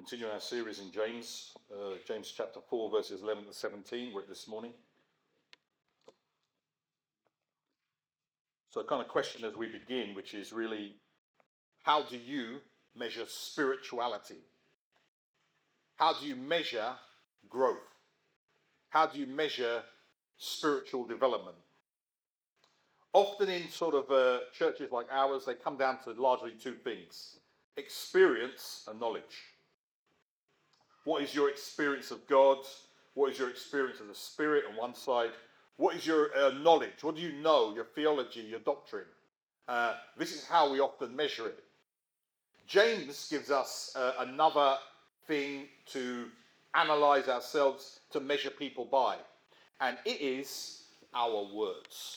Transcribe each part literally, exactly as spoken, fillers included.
Continuing our series in James, uh, James chapter four, verses eleven to seventeen. We're at this morning. So, a kind of question as we begin, which is really, how do you measure spirituality? How do you measure growth? How do you measure spiritual development? Often in sort of uh, churches like ours, they come down to largely two things: experience and knowledge. What is your experience of God? What is your experience of the Spirit on one side? What is your uh, knowledge? What do you know? Your theology, your doctrine. Uh, this is how we often measure it. James gives us uh, another thing to analyze ourselves, to measure people by, and it is our words.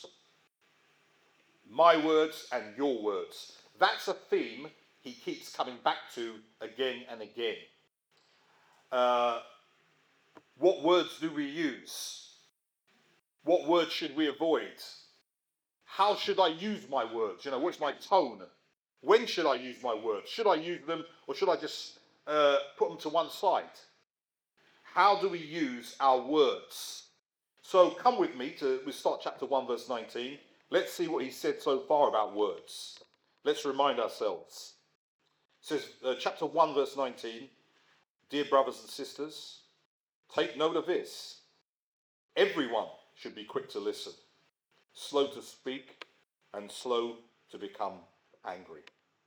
My words and your words. That's a theme he keeps coming back to again and again. Uh, what words do we use? What words should we avoid? How should I use my words? You know, what's my tone? When should I use my words? Should I use them, or should I just uh, put them to one side? How do we use our words? So come with me to, we start chapter one, verse nineteen. Let's see what he said so far about words. Let's remind ourselves. It says, uh, chapter one, verse nineteen, dear brothers and sisters, take note of this. Everyone should be quick to listen, slow to speak, and slow to become angry.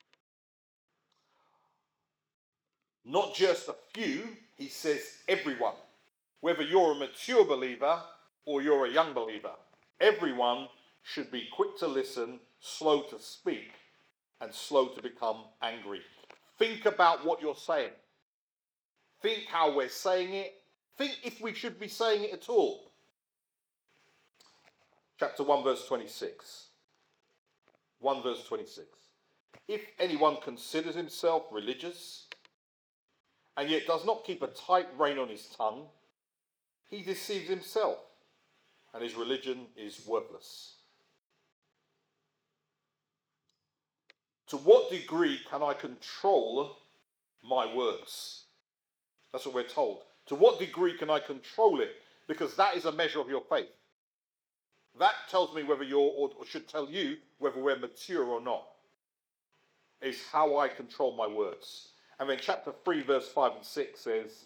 Not just a few, he says everyone. Whether you're a mature believer or you're a young believer, everyone should be quick to listen, slow to speak, and slow to become angry. Think about what you're saying. Think how we're saying it. Think if we should be saying it at all. Chapter one, verse twenty-six. one verse twenty-six. If anyone considers himself religious and yet does not keep a tight rein on his tongue, he deceives himself and his religion is worthless. To what degree can I control my words? That's what we're told. To what degree can I control it? Because that is a measure of your faith. That tells me whether you're, or should tell you whether we're mature or not, is how I control my words. And then chapter three, verse five and six says,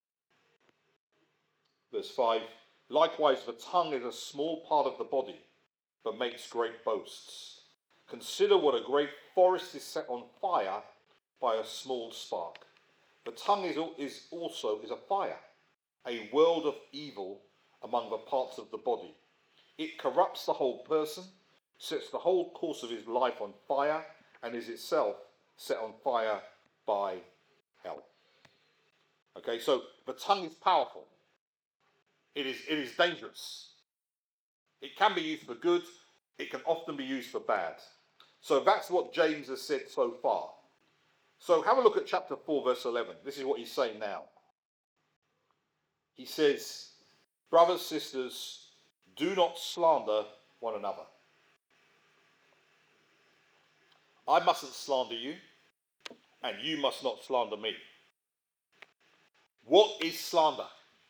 verse five, likewise the tongue is a small part of the body, but makes great boasts. Consider what a great forest is set on fire by a small spark. The tongue is, is also is a fire, a world of evil among the parts of the body. It corrupts the whole person, sets the whole course of his life on fire, and is itself set on fire by hell. Okay, so the tongue is powerful. It is, it is dangerous. It can be used for good. It can often be used for bad. So that's what James has said so far. So have a look at chapter four, verse eleven. This is what he's saying now. He says, brothers, sisters, do not slander one another. I mustn't slander you, and you must not slander me. What is slander?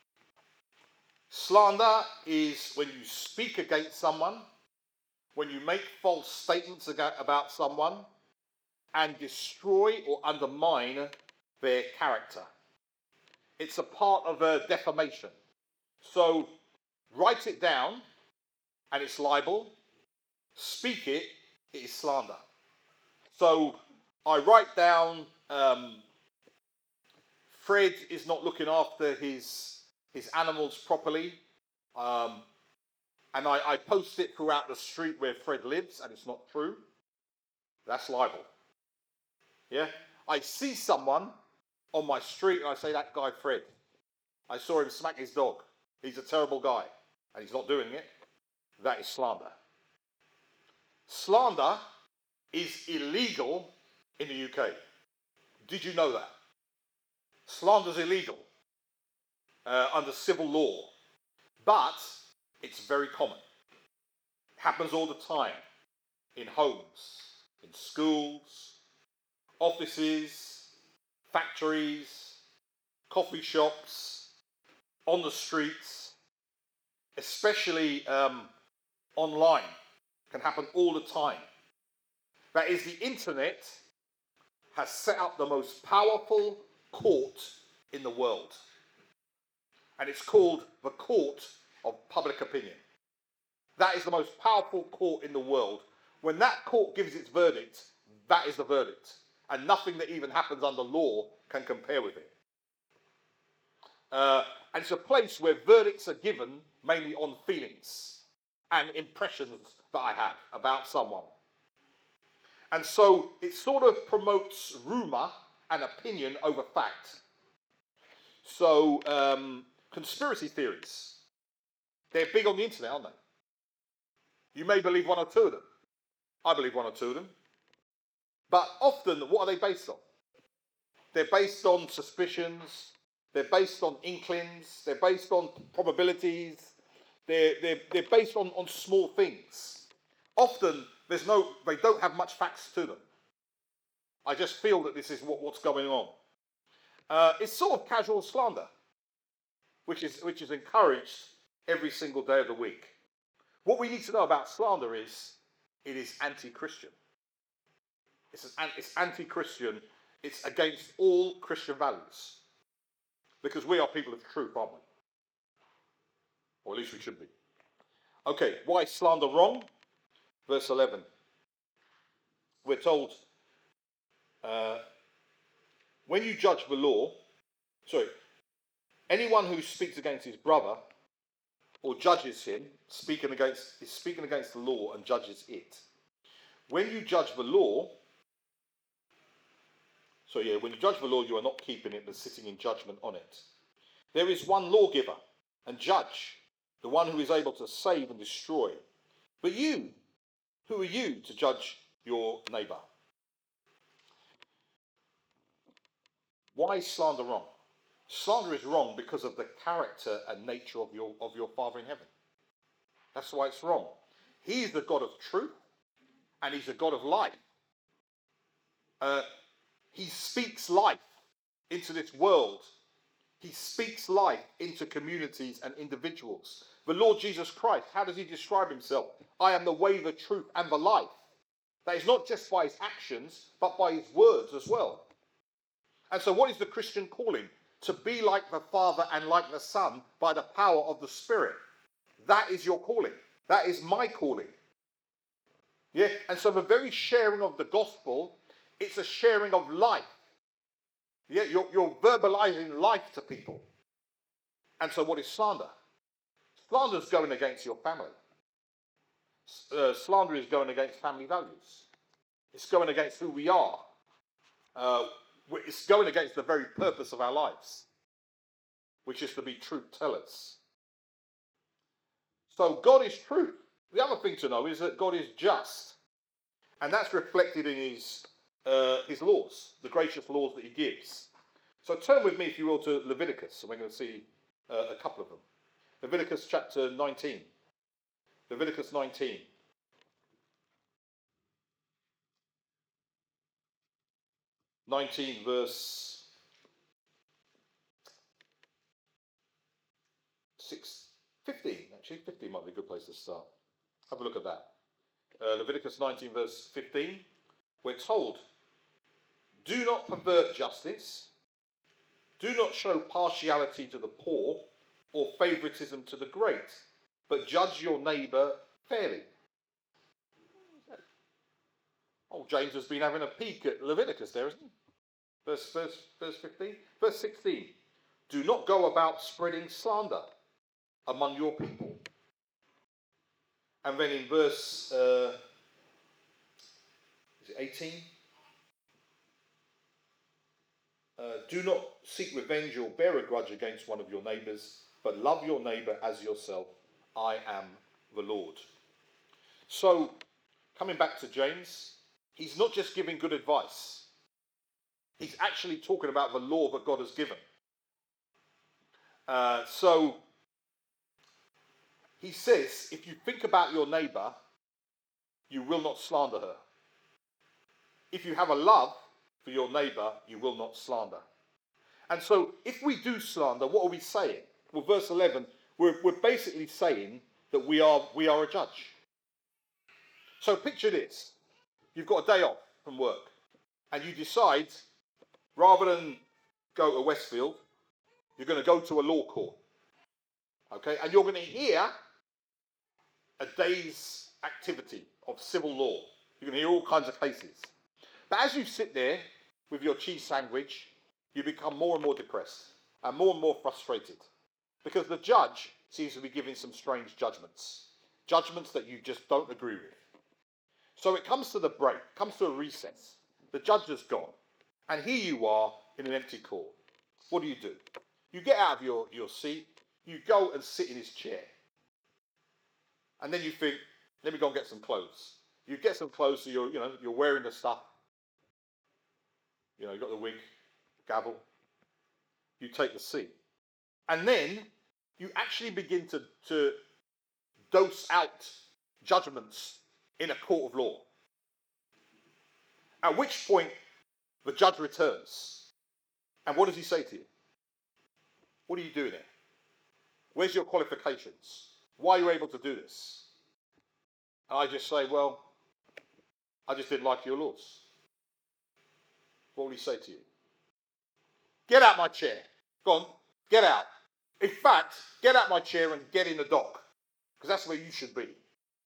Slander is when you speak against someone, when you make false statements about someone, and destroy or undermine their character. It's a part of a defamation. So write it down, and it's libel. Speak it, it is slander. So I write down, um, Fred is not looking after his, his animals properly. Um, and I, I post it throughout the street where Fred lives, and it's not true. That's libel. Yeah? I see someone on my street, and I say, that guy Fred. I saw him smack his dog. He's a terrible guy, and he's not doing it. That is slander. Slander is illegal in the U K. Did you know that? Slander is illegal uh, under civil law, but it's very common. It happens all the time in homes, in schools, offices, factories, coffee shops, on the streets, especially um, online. Can happen all the time. That is, the internet has set up the most powerful court in the world. And it's called the court of public opinion. That is the most powerful court in the world. When that court gives its verdict, that is the verdict. And nothing that even happens under law can compare with it. Uh, and it's a place where verdicts are given mainly on feelings and impressions that I have about someone. And so it sort of promotes rumour and opinion over fact. So um, conspiracy theories, they're big on the internet, aren't they? You may believe one or two of them. I believe one or two of them. But often, what are they based on? They're based on suspicions. They're based on inklings. They're based on probabilities. They're, they're, they're based on, on small things. Often, there's no, they don't have much facts to them. I just feel that this is what, what's going on. Uh, it's sort of casual slander, which is, which is encouraged every single day of the week. What we need to know about slander is it is anti-Christian. It's, an, it's anti-Christian. It's against all Christian values. Because we are people of the truth, aren't we? Or at least we should be. Okay, why is slander wrong? Verse eleven. We're told, uh, when you judge the law, sorry, anyone who speaks against his brother or judges him, speaking against, is speaking against the law and judges it. When you judge the law, so yeah, when you judge the law, you are not keeping it, but sitting in judgment on it. There is one lawgiver and judge, the one who is able to save and destroy. But you, who are you to judge your neighbour? Why is slander wrong? Slander is wrong because of the character and nature of your, of your Father in heaven. That's why it's wrong. He is the God of truth, and he's the God of life. Uh, he speaks life into this world. He speaks life into communities and individuals. The Lord Jesus Christ, how does he describe himself? I am the way, the truth, and the life. That is not just by his actions, but by his words as well. And so what is the Christian calling? To be like the Father and like the Son by the power of the Spirit. That is your calling. That is my calling. Yeah, and so the very sharing of the gospel, it's a sharing of life. Yeah, you're, you're verbalizing life to people. And so what is slander? Slander is going against your family. Uh, slander is going against family values. It's going against who we are. Uh, it's going against the very purpose of our lives, which is to be truth tellers. So God is truth. The other thing to know is that God is just. And that's reflected in his, uh, his laws, the gracious laws that he gives. So turn with me, if you will, to Leviticus, and we're going to see uh, a couple of them. Leviticus chapter nineteen. Leviticus nineteen. nineteen verse six, fifteen, actually. fifteen might be a good place to start. Have a look at that. Uh, Leviticus nineteen verse fifteen. We're told, do not pervert justice. Do not show partiality to the poor or favoritism to the great, but judge your neighbour fairly. Oh, James has been having a peek at Leviticus there, isn't he? Verse, verse, verse fifteen. Verse sixteen. Do not go about spreading slander among your people. And then in verse uh, is it eighteen? Uh, do not seek revenge or bear a grudge against one of your neighbours, but love your neighbour as yourself. I am the Lord. So, coming back to James, he's not just giving good advice. He's actually talking about the law that God has given. Uh, so, he says, if you think about your neighbour, you will not slander her. If you have a love for your neighbour, you will not slander. And so if we do slander, what are we saying? Well, verse eleven, we're, we're basically saying that we are, we are a judge. So picture this. You've got a day off from work and you decide, rather than go to Westfield, you're going to go to a law court. Okay? And you're going to hear a day's activity of civil law. You're going to hear all kinds of cases. But as you sit there with your cheese sandwich, you become more and more depressed and more and more frustrated because the judge seems to be giving some strange judgments, judgments that you just don't agree with. So it comes to the break, comes to a recess. The judge has gone, and here you are in an empty court. What do you do? You get out of your, your seat, you go and sit in his chair. And then you think, let me go and get some clothes. You get some clothes, so you're, you know, you're wearing the stuff. You know, you've got the wig, gavel. You take the seat. And then you actually begin to, to dose out judgments in a court of law. At which point, the judge returns. And what does he say to you? What are you doing here? Where's your qualifications? Why are you able to do this? And I just say, well, I just didn't like your laws. What will he say to you? Get out my chair. Go on, get out. In fact, get out my chair and get in the dock, because that's where you should be.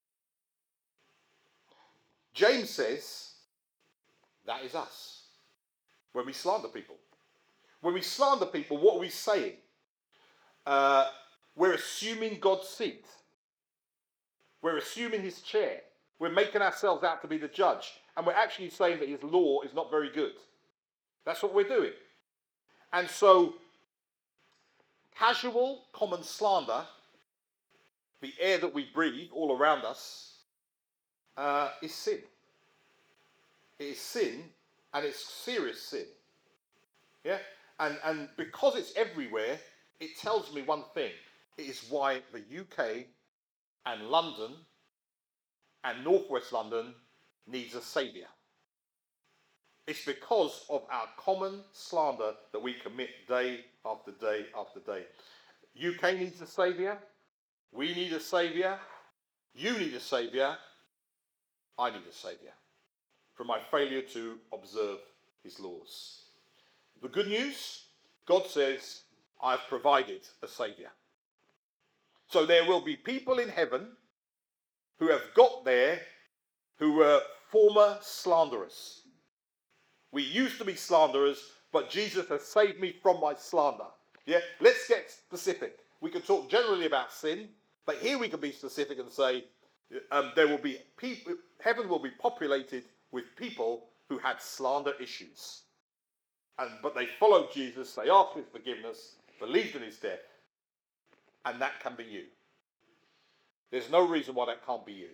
James says, that is us. When we slander people. When we slander people, what are we saying? Uh, we're assuming God's seat. We're assuming his chair. We're making ourselves out to be the judge. And we're actually saying that his law is not very good. That's what we're doing. And so, casual, common slander, the air that we breathe all around us, uh, is sin. It is sin, and it's serious sin. Yeah? And, and because it's everywhere, it tells me one thing. It is why the U K and London and Northwest London needs a saviour. It's because of our common slander that we commit day after day after day. U K needs a saviour. We need a saviour. You need a saviour. I need a saviour. For my failure to observe his laws. The good news, God says, I've provided a saviour. So there will be people in heaven who have got there who were former slanderers. We used to be slanderers, but Jesus has saved me from my slander. Yeah, let's get specific. We can talk generally about sin, but here we can be specific and say um, there will be people, heaven will be populated with people who had slander issues. And, but they followed Jesus, they asked for his forgiveness, believed in his death, and that can be you. There's no reason why that can't be you.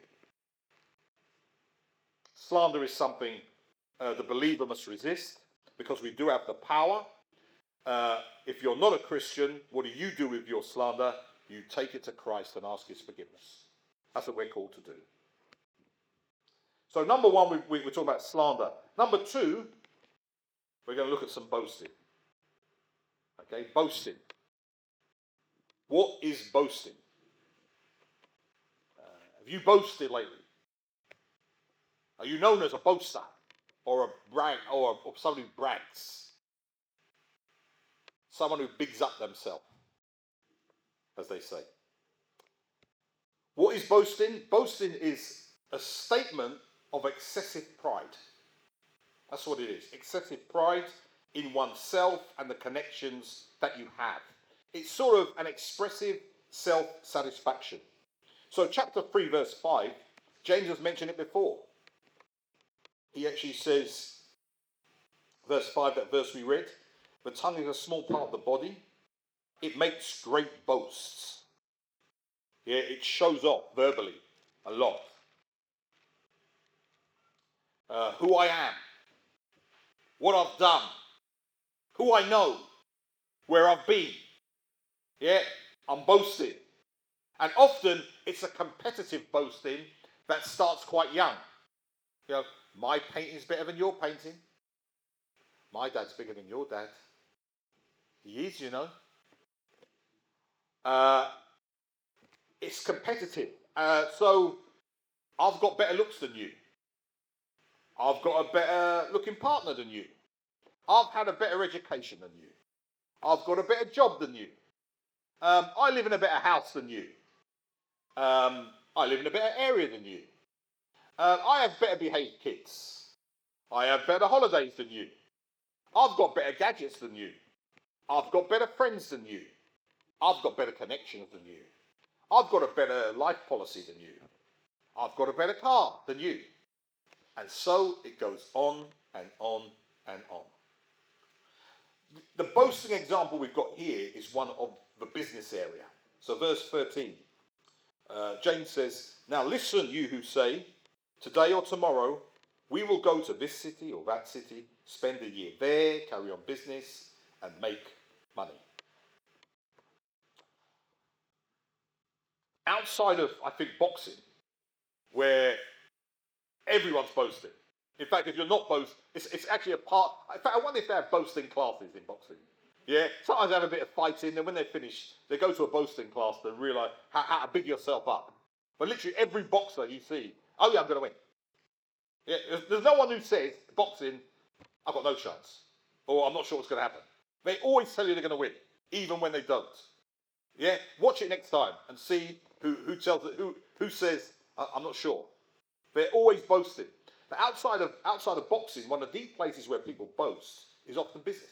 Slander is something uh, the believer must resist, because we do have the power. Uh, if you're not a Christian, what do you do with your slander? You take it to Christ and ask his forgiveness. That's what we're called to do. So number one, we, we, we're talking about slander. Number two, we're going to look at some boasting. Okay, boasting. What is boasting? Uh, have you boasted lately? Are you known as a boaster or a brag or, or someone who brags? Someone who bigs up themselves, as they say. What is boasting? Boasting is a statement of excessive pride. That's what it is. Excessive pride in oneself and the connections that you have. It's sort of an expressive self-satisfaction. So chapter three, verse five, James has mentioned it before. He actually says, verse five, that verse we read, the tongue is a small part of the body. It makes great boasts. Yeah, it shows off verbally a lot. Uh, who I am, what I've done, who I know, where I've been. Yeah, I'm boasting. And often it's a competitive boasting that starts quite young. You know, my painting's better than your painting. My dad's bigger than your dad. He is, you know. Uh, it's competitive. Uh, so I've got better looks than you. I've got a better looking partner than you. I've had a better education than you. I've got a better job than you. Um, I live in a better house than you. Um, I live in a better area than you. Uh, I have better behaved kids. I have better holidays than you. I've got better gadgets than you. I've got better friends than you. I've got better connections than you. I've got a better life policy than you. I've got a better car than you. And so it goes on and on and on. The boasting example we've got here is one of the business area. So verse thirteen, uh, James says, now listen, you who say, today or tomorrow, we will go to this city or that city, spend a year there, carry on business, and make money. Outside of, I think, boxing, where everyone's boasting. In fact, if you're not boasting, it's, it's actually a part. In fact, I wonder if they have boasting classes in boxing. Yeah, sometimes they have a bit of fighting, then when they're finished, they go to a boasting class to realise how, how to big yourself up. But literally every boxer you see, oh yeah, I'm going to win. Yeah, there's, there's no one who says, boxing, I've got no chance. Or I'm not sure what's going to happen. They always tell you they're going to win, even when they don't. Yeah, watch it next time and see who, who tells it, who, who says, I'm not sure. They're always boasting. But outside of, outside of boxing, one of the places where people boast is often business.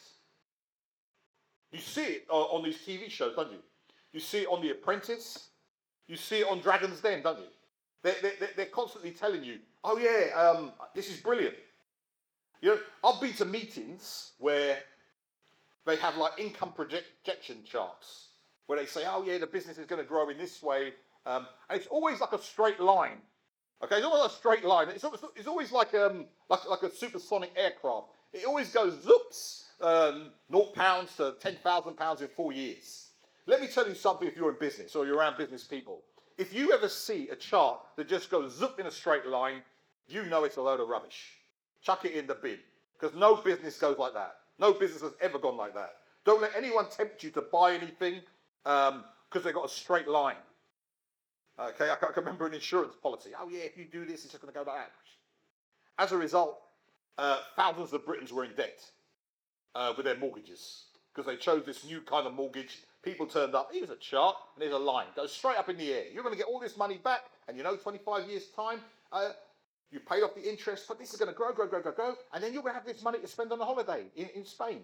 You see it on, on these T V shows, don't you? You see it on The Apprentice. You see it on Dragon's Den, don't you? They're, they're, they're constantly telling you, oh yeah, um, this is brilliant. You know, I've been to meetings where they have like income projection charts, where they say, oh yeah, the business is going to grow in this way. Um, and it's always like a straight line. Okay, it's always a straight line. It's always, it's always like um like like a supersonic aircraft. It always goes zoops, um, naught pounds to ten thousand pounds in four years. Let me tell you something. If you're in business or you're around business people, if you ever see a chart that just goes zoop in a straight line, you know it's a load of rubbish. Chuck it in the bin, because no business goes like that. No business has ever gone like that. Don't let anyone tempt you to buy anything because um, they've got a straight line. Okay, I can remember an insurance policy. Oh yeah, if you do this, it's just going to go like that. As a result, uh, thousands of Britons were in debt uh, with their mortgages because they chose this new kind of mortgage. People turned up. Here's a chart and there's a line. Goes straight up in the air. You're going to get all this money back, and you know, twenty-five years time, uh, you paid off the interest, but this is going to grow, grow, grow, grow, grow, and then you're going to have this money to spend on a holiday in, in Spain.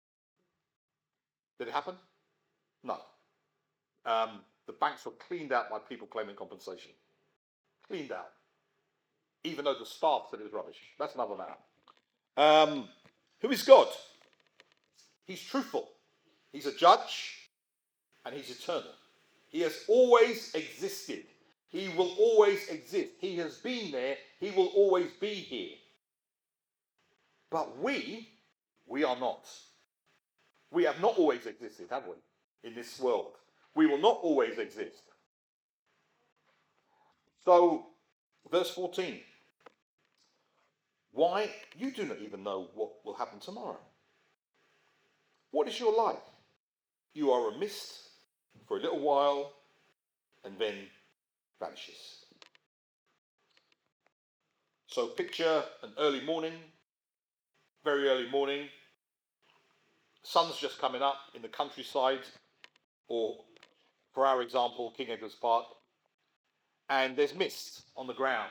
Did it happen? No. Um, the banks were cleaned out by people claiming compensation. Cleaned out. Even though the staff said it was rubbish. That's another matter. Um, who is God? He's truthful. He's a judge, and he's eternal. He has always existed. He will always exist. He has been there. He will always be here. But we, we are not. We have not always existed, have we, in this world? We will not always exist. So, verse fourteen. Why? You do not even know what will happen tomorrow. What is your life? You are a mist for a little while and then vanishes. So picture an early morning, very early morning. Sun's just coming up in the countryside, or for our example, King Edward's Park, and there's mist on the ground.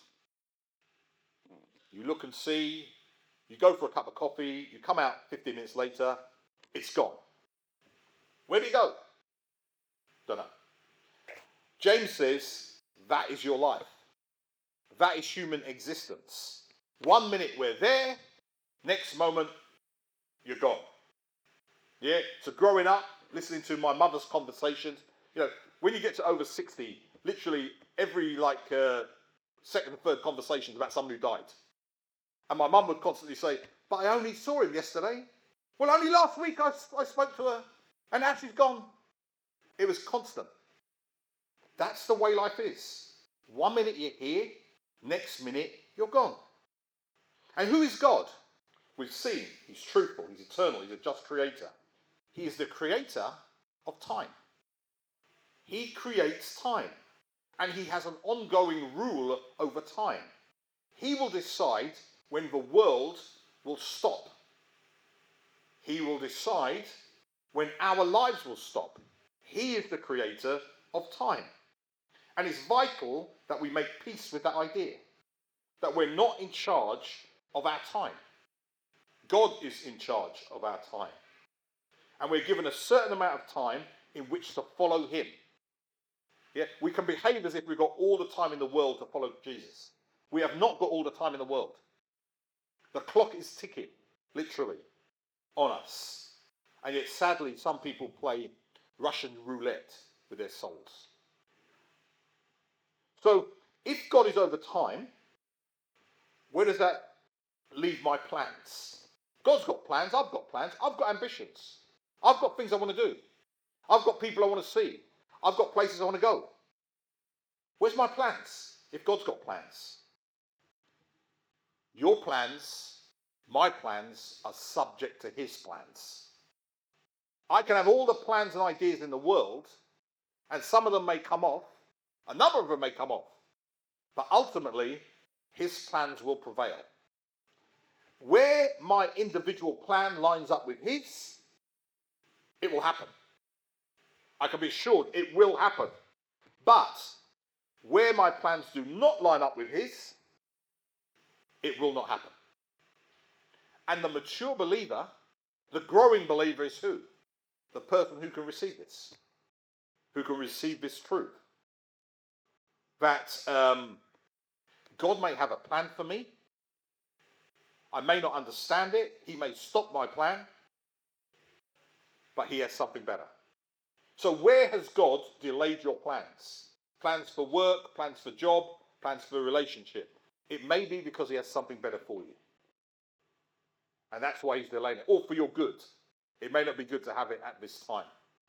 You look and see, you go for a cup of coffee, you come out fifteen minutes later, it's gone. Where did it go? Don't know. James says that is your life. That is human existence. One minute we're there, next moment you're gone. Yeah, so growing up, listening to my mother's conversations, you know, when you get to over sixty, literally every like uh, second, third conversation is about somebody who died. And my mum would constantly say, but I only saw him yesterday. Well, only last week I, I spoke to her, and now she's gone. It was constant. That's the way life is. One minute you're here, next minute you're gone. And who is God? We've seen he's truthful, he's eternal, he's a just creator. He is the creator of time. He creates time, and he has an ongoing rule over time. He will decide when the world will stop. He will decide when our lives will stop. He is the creator of time. And it's vital that we make peace with that idea, that we're not in charge of our time. God is in charge of our time. And we're given a certain amount of time in which to follow him. Yeah, we can behave as if we've got all the time in the world to follow Jesus. We have not got all the time in the world. The clock is ticking, literally, on us. And yet, sadly, some people play Russian roulette with their souls. So, if God is over time, where does that leave my plans? God's got plans, I've got plans, I've got ambitions. I've got things I want to do. I've got people I want to see. I've got places I want to go. Where's my plans if God's got plans? Your plans, my plans, are subject to his plans. I can have all the plans and ideas in the world, and some of them may come off, a number of them may come off, but ultimately, his plans will prevail. Where my individual plan lines up with his, it will happen. I can be assured it will happen. But where my plans do not line up with his, it will not happen. And the mature believer, the growing believer is who? The person who can receive this. Who can receive this truth. That um, God may have a plan for me. I may not understand it. He may stop my plan. But he has something better. So where has God delayed your plans? Plans for work, plans for job, plans for a relationship. It may be because he has something better for you. And that's why he's delaying it. Or for your good. It may not be good to have it at this time.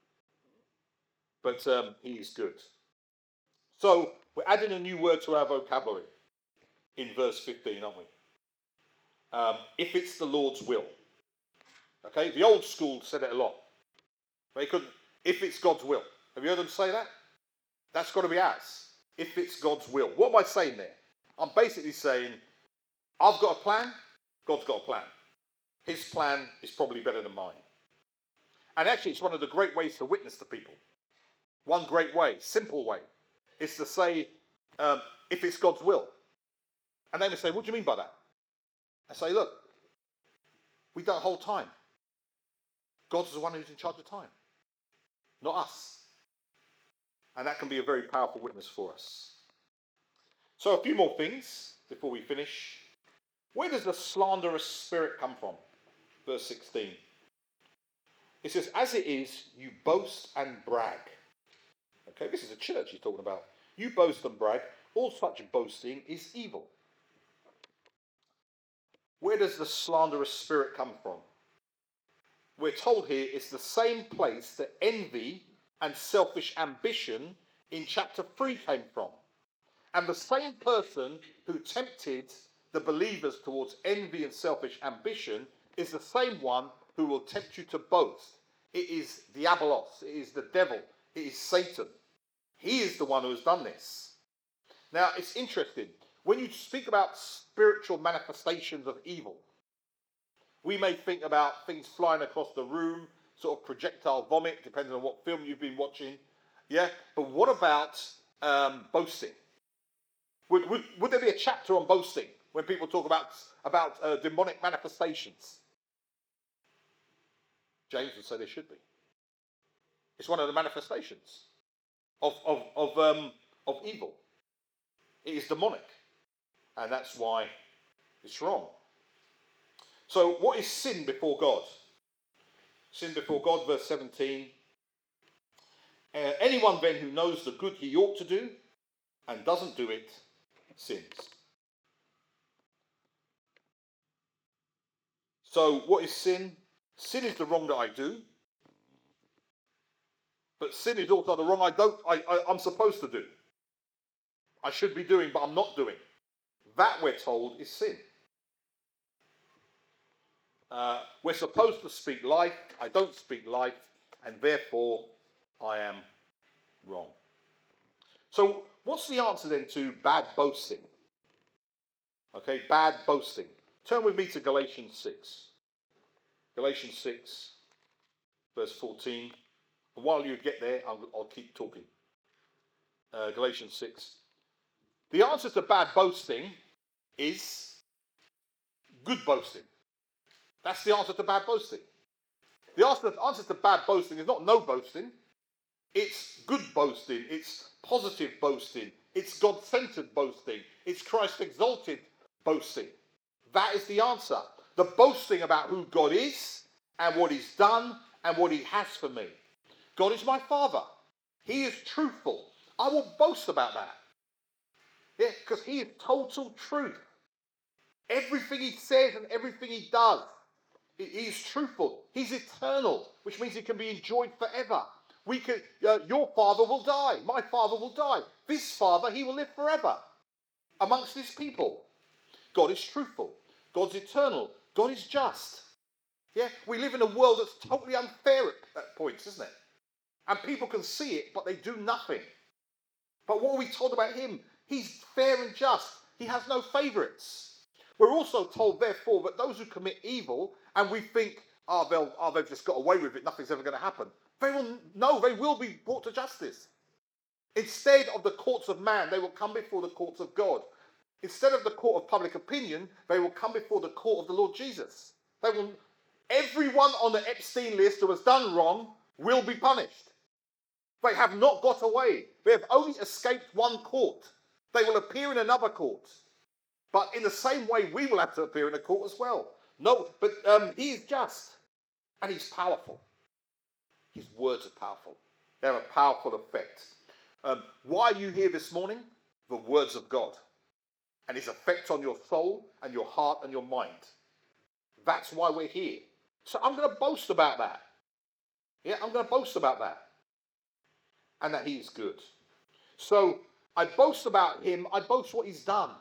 But um, he is good. So we're adding a new word to our vocabulary in verse fifteen, aren't we? Um, if it's the Lord's will. Okay, the old school said it a lot. They couldn't, if it's God's will. Have you heard them say that? That's got to be ours. If it's God's will. What am I saying there? I'm basically saying, I've got a plan, God's got a plan. His plan is probably better than mine. And actually, it's one of the great ways to witness to people. One great way, simple way, is to say, um, if it's God's will. And then they say, what do you mean by that? I say, look, we don't hold time. God's the one who's in charge of time, not us. And that can be a very powerful witness for us. So a few more things before we finish. Where does the slanderous spirit come from? Verse sixteen. It says, as it is, you boast and brag. Okay, this is a church he's talking about. You boast and brag. All such boasting is evil. Where does the slanderous spirit come from? We're told here it's the same place that envy and selfish ambition in chapter three came from. And the same person who tempted the believers towards envy and selfish ambition is the same one who will tempt you to boast. It is Diabolos, it is the devil, it is Satan. He is the one who has done this. Now, it's interesting. When you speak about spiritual manifestations of evil, we may think about things flying across the room, sort of projectile vomit, depending on what film you've been watching. Yeah, but what about um, boasting? Would, would, would there be a chapter on boasting when people talk about, about uh, demonic manifestations? James would say there should be. It's one of the manifestations of, of, of, um, of evil. It is demonic. And that's why it's wrong. So what is sin before God? Sin before God, verse seventeen. Uh, anyone then who knows the good he ought to do and doesn't do it, sins. So what is sin? Sin is the wrong that I do. But sin is also the wrong I don't, I, I, I'm supposed to do. I should be doing, but I'm not doing. That, we're told, is sin. Uh, we're supposed to speak life. I don't speak life, and therefore I am wrong. So, what's the answer then to bad boasting? Okay, bad boasting. Turn with me to Galatians six. Galatians six, verse fourteen. And while you get there, I'll, I'll keep talking. Uh, Galatians six. The answer to bad boasting is good boasting. That's the answer to bad boasting. The answer, the answer to bad boasting is not no boasting. It's good boasting. It's positive boasting. It's God-centered boasting. It's Christ-exalted boasting. That is the answer. The boasting about who God is and what he's done and what he has for me. God is my Father. He is truthful. I will boast about that. Yeah, because he is total truth. Everything he says and everything he does, he is truthful. He's eternal, which means he can be enjoyed forever. We can, uh, your father will die. My father will die. This father, he will live forever amongst his people. God is truthful. God's eternal. God is just. Yeah, we live in a world that's totally unfair at, at points, isn't it? And people can see it, but they do nothing. But what are we told about him? He's fair and just. He has no favourites. We're also told, therefore, that those who commit evil, and we think, oh, they'll, oh, they've just got away with it, nothing's ever going to happen. They will, no, they will be brought to justice. Instead of the courts of man, they will come before the courts of God. Instead of the court of public opinion, they will come before the court of the Lord Jesus. They will, everyone on the Epstein list who has done wrong will be punished. They have not got away. They have only escaped one court. They will appear in another court. But in the same way, we will have to appear in a court as well. No, but um, he is just. And he's powerful. His words are powerful. They have a powerful effect. Um, why are you here this morning? The words of God. And his effect on your soul and your heart and your mind. That's why we're here. So I'm going to boast about that. Yeah, I'm going to boast about that. And that he is good. So I boast about him. I boast what he's done.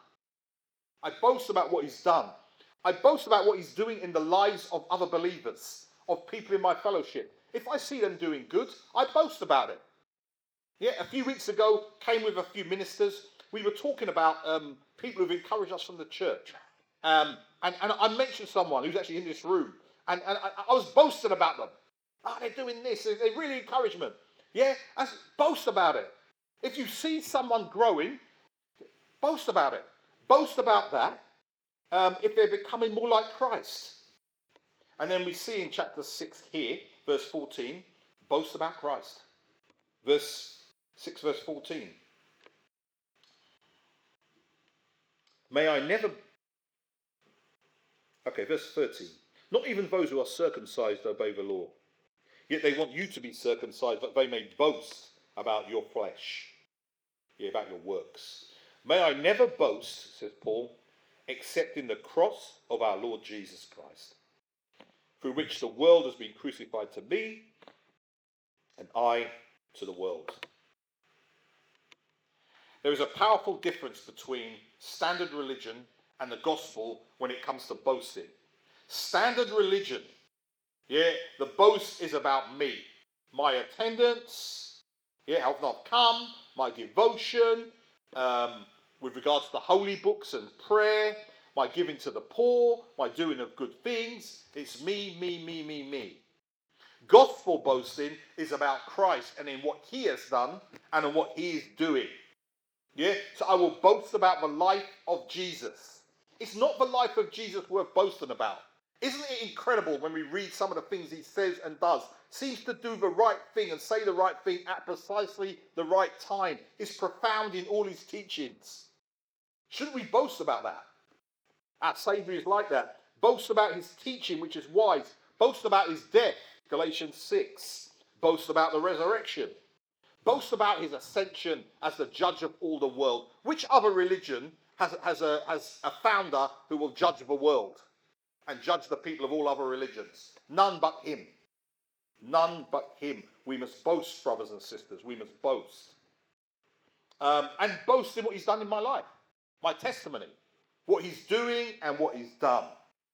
I boast about what he's done. I boast about what he's doing in the lives of other believers, of people in my fellowship. If I see them doing good, I boast about it. Yeah, a few weeks ago, came with a few ministers. We were talking about um, people who've encouraged us from the church. Um, and, and I mentioned someone who's actually in this room. And, and I, I was boasting about them. Oh, they're doing this. They really encourage me. Yeah, I boast about it. If you see someone growing, boast about it. Boast about that um, if they're becoming more like Christ. And then we see in chapter six here, verse fourteen, boast about Christ. Verse six, verse fourteen. May I never... Okay, verse thirteen. Not even those who are circumcised obey the law. Yet they want you to be circumcised that they may boast about your flesh. Yeah, about your works. May I never boast, says Paul, except in the cross of our Lord Jesus Christ, through which the world has been crucified to me, and I to the world. There is a powerful difference between standard religion and the gospel when it comes to boasting. Standard religion, yeah, the boast is about me. My attendance, yeah, how often I've come, my devotion, um, with regards to the holy books and prayer, my giving to the poor, my doing of good things. It's me, me, me, me, me. Gospel boasting is about Christ and in what he has done and in what he is doing. Yeah, so I will boast about the life of Jesus. It's not the life of Jesus worth boasting about. Isn't it incredible when we read some of the things he says and does? Seems to do the right thing and say the right thing at precisely the right time. It's profound in all his teachings. Shouldn't we boast about that? Our Saviour is like that. Boast about his teaching, which is wise. Boast about his death, Galatians six. Boast about the resurrection. Boast about his ascension as the judge of all the world. Which other religion has, has, a, has a founder who will judge the world and judge the people of all other religions? None but him. None but him. We must boast, brothers and sisters. We must boast. Um, and boast in what he's done in my life. My testimony. What he's doing and what he's done.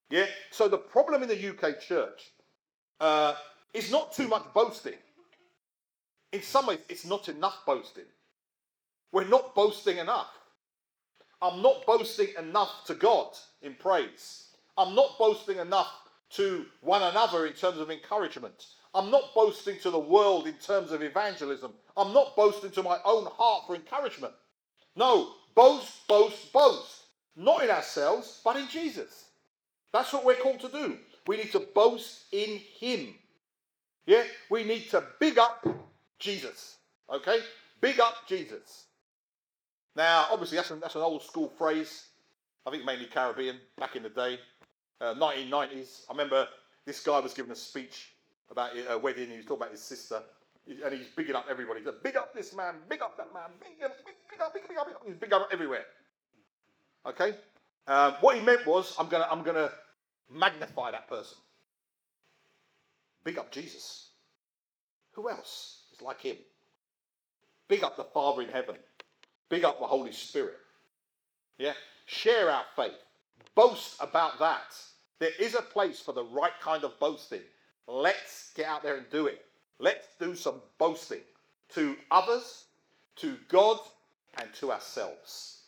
Yeah. So the problem in the U K church uh, is not too much boasting. In some ways, it's not enough boasting. We're not boasting enough. I'm not boasting enough to God in praise. I'm not boasting enough to one another in terms of encouragement. I'm not boasting to the world in terms of evangelism. I'm not boasting to my own heart for encouragement. No, boast, boast, boast. Not in ourselves, but in Jesus. That's what we're called to do. We need to boast in him. Yeah, we need to big up Jesus. Okay? Big up Jesus. Now, obviously, that's an, that's an old school phrase. I think mainly Caribbean, back in the day. Uh, nineteen nineties. I remember this guy was giving a speech about a wedding. He was talking about his sister. And he's bigging up everybody. He said, big up this man, big up that man, big up, big, big up, big, big up, big up. He's big up everywhere. Okay? Um, what he meant was, I'm going to I'm gonna magnify that person. Big up Jesus. Who else is like him? Big up the Father in heaven. Big up the Holy Spirit. Yeah? Share our faith. Boast about that. There is a place for the right kind of boasting. Let's get out there and do it. Let's do some boasting to others, to God, and to ourselves.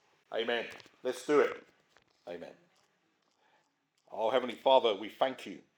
Amen. Let's do it. Amen. Oh, Heavenly Father, we thank you